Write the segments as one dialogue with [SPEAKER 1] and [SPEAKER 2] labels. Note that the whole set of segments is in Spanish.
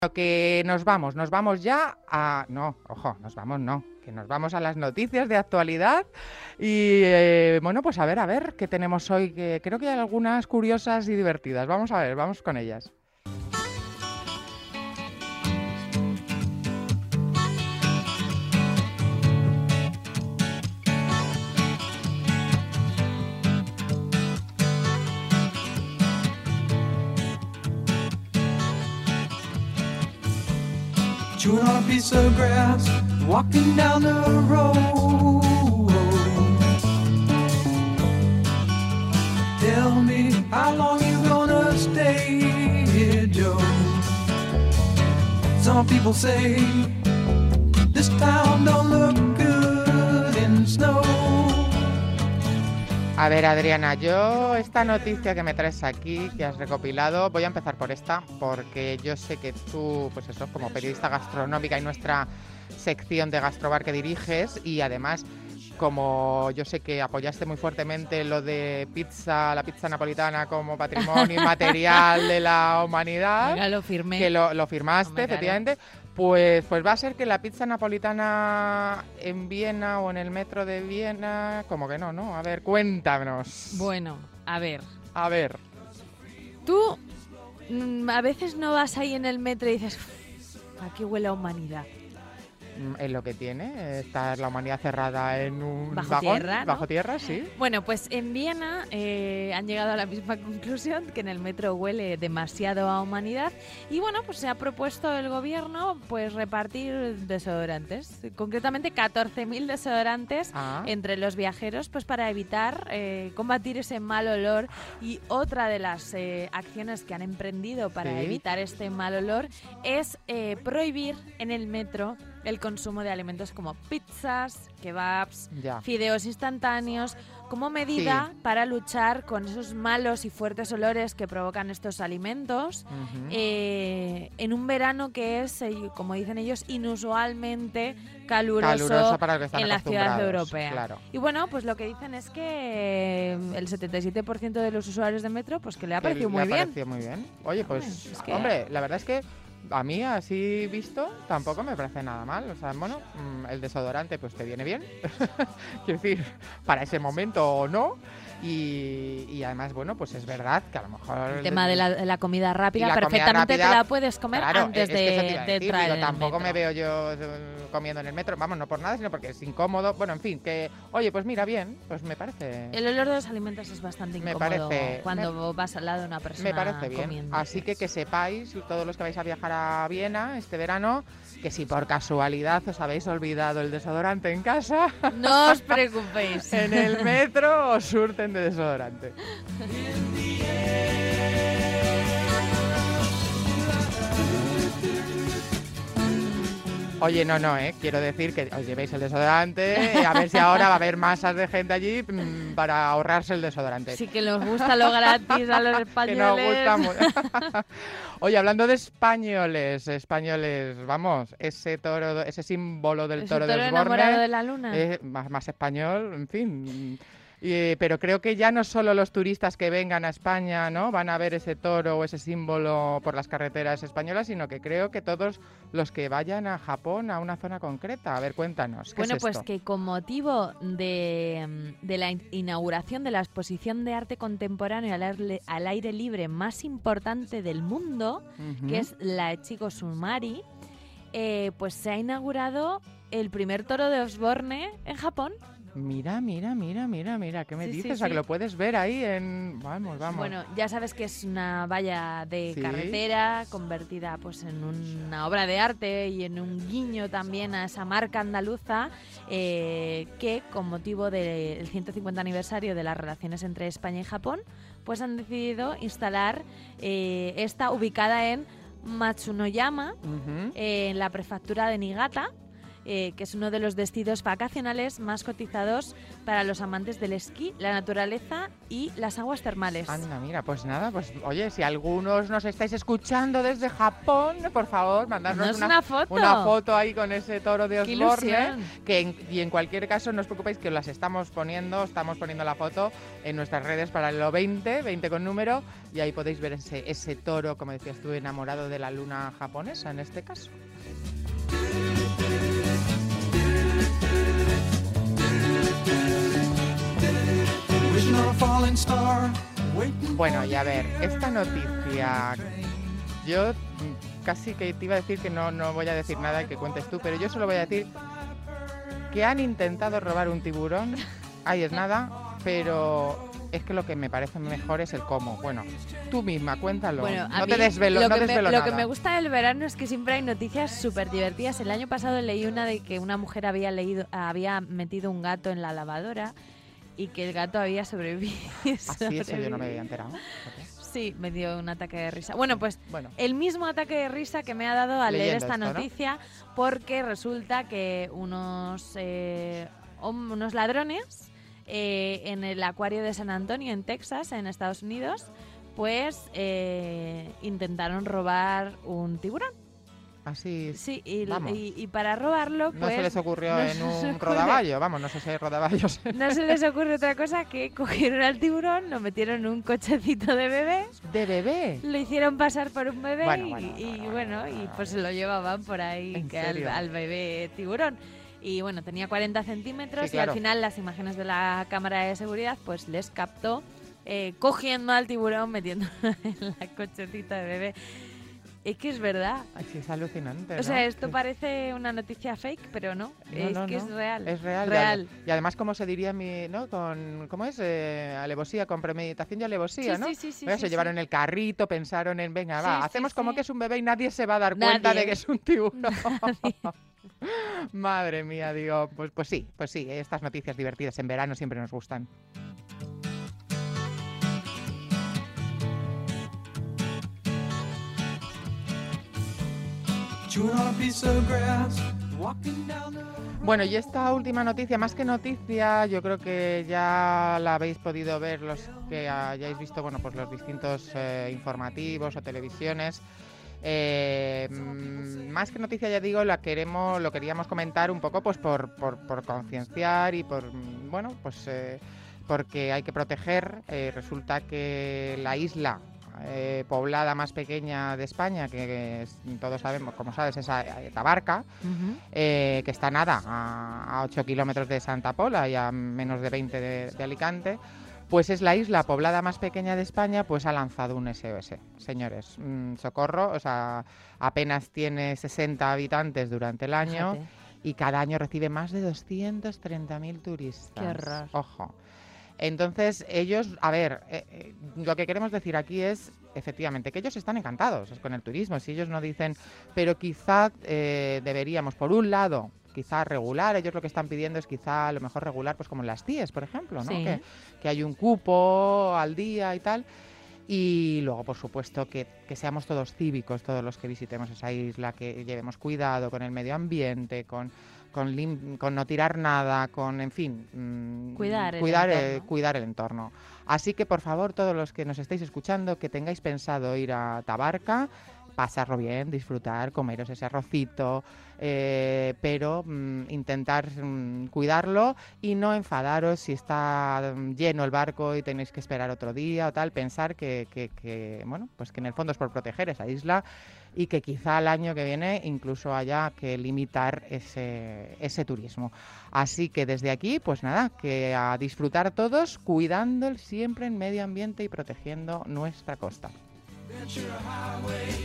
[SPEAKER 1] Que nos vamos ya a... No, ojo, que nos vamos a las noticias de actualidad y bueno, pues a ver, ¿qué tenemos hoy? Que creo que hay algunas curiosas y divertidas. Vamos a ver, vamos con ellas.
[SPEAKER 2] Chewing on a piece of grass, walking down the road. Tell me how long you gonna stay here, Joe. Some people say this town don't look good in snow.
[SPEAKER 1] A ver, Adriana, yo esta noticia que me traes aquí, que has recopilado, voy a empezar por esta, porque yo sé que tú, pues eso, como periodista gastronómica y nuestra sección de Gastrobar que diriges, y además, como yo sé que apoyaste muy fuertemente lo de la pizza napolitana como patrimonio inmaterial de la humanidad.
[SPEAKER 3] Venga, lo firmé.
[SPEAKER 1] Que lo firmaste,
[SPEAKER 3] Hombre,
[SPEAKER 1] efectivamente. Pues va a ser que la pizza napolitana en Viena o en el metro de Viena, como que no, ¿no? A ver, cuéntanos.
[SPEAKER 3] Bueno, a ver.
[SPEAKER 1] A ver.
[SPEAKER 3] Tú a veces no vas ahí en el metro y dices, aquí huele a humanidad.
[SPEAKER 1] Es lo que tiene, estar la humanidad cerrada en un
[SPEAKER 3] bajo
[SPEAKER 1] vagón,
[SPEAKER 3] tierra, ¿no?
[SPEAKER 1] Bajo tierra, sí.
[SPEAKER 3] Bueno, pues en Viena han llegado a la misma conclusión, que en el metro huele demasiado a humanidad, y bueno, pues se ha propuesto el gobierno pues repartir desodorantes, concretamente 14.000 desodorantes entre los viajeros, pues para evitar combatir ese mal olor. Y otra de las acciones que han emprendido para evitar este mal olor es prohibir en el metro el consumo de alimentos como pizzas, kebabs, fideos instantáneos, como medida para luchar con esos malos y fuertes olores que provocan estos alimentos en un verano que es, como dicen ellos, inusualmente caluroso
[SPEAKER 1] para que están
[SPEAKER 3] en la ciudad europea.
[SPEAKER 1] Claro.
[SPEAKER 3] Y bueno, pues lo que dicen es que el 77% de los usuarios de metro, pues que le ha parecido muy bien.
[SPEAKER 1] Le ha parecido muy bien. Oye, pues, hombre, la verdad es que a mí, así visto, tampoco me parece nada mal. O sea, bueno, el desodorante pues te viene bien. Quiero decir, para ese momento o no. Y además, bueno, pues es verdad que a lo mejor...
[SPEAKER 3] El tema de la comida rápida, perfectamente te la puedes comer antes de traer.
[SPEAKER 1] Tampoco me veo yo comiendo en el metro, vamos, no por nada, sino porque es incómodo. Bueno, en fin, que, oye, pues mira, bien, pues me parece...
[SPEAKER 3] El olor de los alimentos es bastante incómodo cuando vas al lado de una persona.
[SPEAKER 1] Me parece bien.
[SPEAKER 3] Comiendo.
[SPEAKER 1] Así que sepáis, todos los que vais a viajar a Viena este verano, que si por casualidad os habéis olvidado el desodorante en casa,
[SPEAKER 3] no os preocupéis.
[SPEAKER 1] En el metro os surten de desodorante. Oye, no, quiero decir que os llevéis el desodorante, a ver si ahora va a haber masas de gente allí para ahorrarse el desodorante.
[SPEAKER 3] Sí que nos gusta lo gratis a los españoles.
[SPEAKER 1] Que nos gusta. Oye, hablando de españoles, vamos, ese toro, ese símbolo del toro de Osborne,
[SPEAKER 3] enamorado de la luna.
[SPEAKER 1] Más español, en fin. Pero creo que ya no solo los turistas que vengan a España, ¿no?, van a ver ese toro o ese símbolo por las carreteras españolas, sino que creo que todos los que vayan a Japón, a una zona concreta. A ver, cuéntanos, ¿qué es esto?
[SPEAKER 3] Pues que con motivo de la inauguración de la exposición de arte contemporáneo al aire libre más importante del mundo, que es la Echigo Sumari, pues se ha inaugurado el primer toro de Osborne en Japón.
[SPEAKER 1] Mira, ¿qué me dices? O sea, que lo puedes ver ahí en... Vamos.
[SPEAKER 3] Bueno, ya sabes que es una valla de carretera convertida pues en una obra de arte y en un guiño también a esa marca andaluza que con motivo del 150 aniversario de las relaciones entre España y Japón, pues han decidido instalar esta ubicada en Matsunoyama, en la prefectura de Niigata. que es uno de los destinos vacacionales más cotizados para los amantes del esquí, la naturaleza y las aguas termales.
[SPEAKER 1] Anda, mira, pues nada, pues oye, si algunos nos estáis escuchando desde Japón, por favor, mandadnos
[SPEAKER 3] una
[SPEAKER 1] foto ahí con ese toro de
[SPEAKER 3] ¡Qué
[SPEAKER 1] Osborne,
[SPEAKER 3] ilusión!
[SPEAKER 1] y en cualquier caso no os preocupéis que os las estamos poniendo la foto en nuestras redes para el 20 con número, y ahí podéis ver ese toro, como decías tú, enamorado de la luna japonesa en este caso. Bueno, y a ver, esta noticia, yo casi que te iba a decir que no voy a decir nada y que cuentes tú, pero yo solo voy a decir que han intentado robar un tiburón, ahí es nada, pero es que lo que me parece mejor es el cómo. Bueno, tú misma, cuéntalo,
[SPEAKER 3] Bueno,
[SPEAKER 1] no te desvelo nada.
[SPEAKER 3] Lo que me gusta del verano es que siempre hay noticias súper divertidas. El año pasado leí una de que una mujer había metido un gato en la lavadora y que el gato había sobrevivido.
[SPEAKER 1] Así, eso yo no me había enterado.
[SPEAKER 3] Sí, me dio un ataque de risa. Bueno, pues
[SPEAKER 1] Bueno.
[SPEAKER 3] el mismo ataque de risa que me ha dado al leer
[SPEAKER 1] Leyendo
[SPEAKER 3] esta
[SPEAKER 1] esto, ¿no?
[SPEAKER 3] noticia, porque resulta que unos ladrones en el acuario de San Antonio, en Texas, en Estados Unidos, pues intentaron robar un tiburón.
[SPEAKER 1] Así,
[SPEAKER 3] Sí, y
[SPEAKER 1] vamos.
[SPEAKER 3] para robarlo,
[SPEAKER 1] No
[SPEAKER 3] pues...
[SPEAKER 1] se les ocurrió
[SPEAKER 3] no
[SPEAKER 1] en
[SPEAKER 3] se
[SPEAKER 1] un
[SPEAKER 3] les ocurre-
[SPEAKER 1] rodaballo, vamos, no sé si hay rodaballos.
[SPEAKER 3] No se les ocurre otra cosa que cogieron al tiburón, lo metieron en un cochecito de bebé,
[SPEAKER 1] ¿De bebé?
[SPEAKER 3] lo hicieron pasar por un bebé
[SPEAKER 1] Bueno,
[SPEAKER 3] y pues se lo llevaban por ahí
[SPEAKER 1] ¿En
[SPEAKER 3] que
[SPEAKER 1] serio?
[SPEAKER 3] al bebé tiburón. Y bueno, tenía 40 centímetros
[SPEAKER 1] Sí, claro.
[SPEAKER 3] y al final las imágenes de la cámara de seguridad pues les captó cogiendo al tiburón, metiéndolo en la cochecita de bebé. Es que es verdad.
[SPEAKER 1] Ay, sí, es alucinante,
[SPEAKER 3] O
[SPEAKER 1] ¿no?
[SPEAKER 3] sea, esto
[SPEAKER 1] Sí.
[SPEAKER 3] parece una noticia fake, pero no, es
[SPEAKER 1] No,
[SPEAKER 3] que
[SPEAKER 1] no.
[SPEAKER 3] es real.
[SPEAKER 1] Es real.
[SPEAKER 3] Real.
[SPEAKER 1] Y además, como se diría, ¿no? ¿Cómo es? Alevosía, con premeditación y alevosía,
[SPEAKER 3] Sí,
[SPEAKER 1] ¿no?
[SPEAKER 3] sí, sí, sí,
[SPEAKER 1] Mira,
[SPEAKER 3] sí,
[SPEAKER 1] se
[SPEAKER 3] sí.
[SPEAKER 1] llevaron el carrito, pensaron en, venga,
[SPEAKER 3] Sí,
[SPEAKER 1] va,
[SPEAKER 3] sí,
[SPEAKER 1] hacemos como
[SPEAKER 3] sí.
[SPEAKER 1] que es un bebé y nadie se va a dar cuenta
[SPEAKER 3] Nadie.
[SPEAKER 1] de que es un tiburón. Madre mía, digo, pues sí, estas noticias divertidas en verano siempre nos gustan.
[SPEAKER 2] Chewing on a piece of grass, walking down the
[SPEAKER 1] Bueno, y esta última noticia, más que noticia, yo creo que ya la habéis podido ver los que hayáis visto, bueno, pues los distintos informativos o televisiones. Más que noticia, ya digo, lo queríamos comentar un poco pues por concienciar y por, bueno, pues porque hay que proteger. Resulta que la isla poblada más pequeña de España, que todos sabemos, como sabes, es Tabarca,
[SPEAKER 3] Ujú.
[SPEAKER 1] que está nada, a 8 kilómetros de Santa Pola y a menos de 20 de Alicante, pues es la isla poblada más pequeña de España, pues ha lanzado un SOS. Señores, socorro, o sea, apenas tiene 60 habitantes durante el año.
[SPEAKER 3] Fíjate.
[SPEAKER 1] Y cada año recibe más de 230.000 turistas.
[SPEAKER 3] Qué horror.
[SPEAKER 1] Ojo. Entonces, ellos, a ver, lo que queremos decir aquí es, efectivamente, que ellos están encantados con el turismo. Si ellos no dicen, pero quizá deberíamos, por un lado, quizá regular, ellos lo que están pidiendo es quizá a lo mejor regular, pues como en las TIES, por ejemplo, ¿no?
[SPEAKER 3] Sí.
[SPEAKER 1] Que hay un cupo al día y tal. Y luego, por supuesto, que seamos todos cívicos, todos los que visitemos esa isla, que llevemos cuidado con el medio ambiente, con no tirar nada, en fin,
[SPEAKER 3] Cuidar el entorno.
[SPEAKER 1] cuidar el entorno. Así que, por favor, todos los que nos estéis escuchando, que tengáis pensado ir a Tabarca, pasarlo bien, disfrutar, comeros ese arrocito, pero intentar cuidarlo y no enfadaros si está lleno el barco y tenéis que esperar otro día o tal. Pensar que bueno, pues que en el fondo es por proteger esa isla y que quizá el año que viene incluso haya que limitar ese turismo. Así que desde aquí, pues nada, que a disfrutar todos, cuidando siempre el medio ambiente y protegiendo nuestra costa.
[SPEAKER 2] adventure highway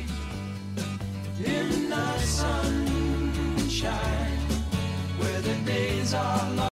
[SPEAKER 2] in the sunshine where the days are long.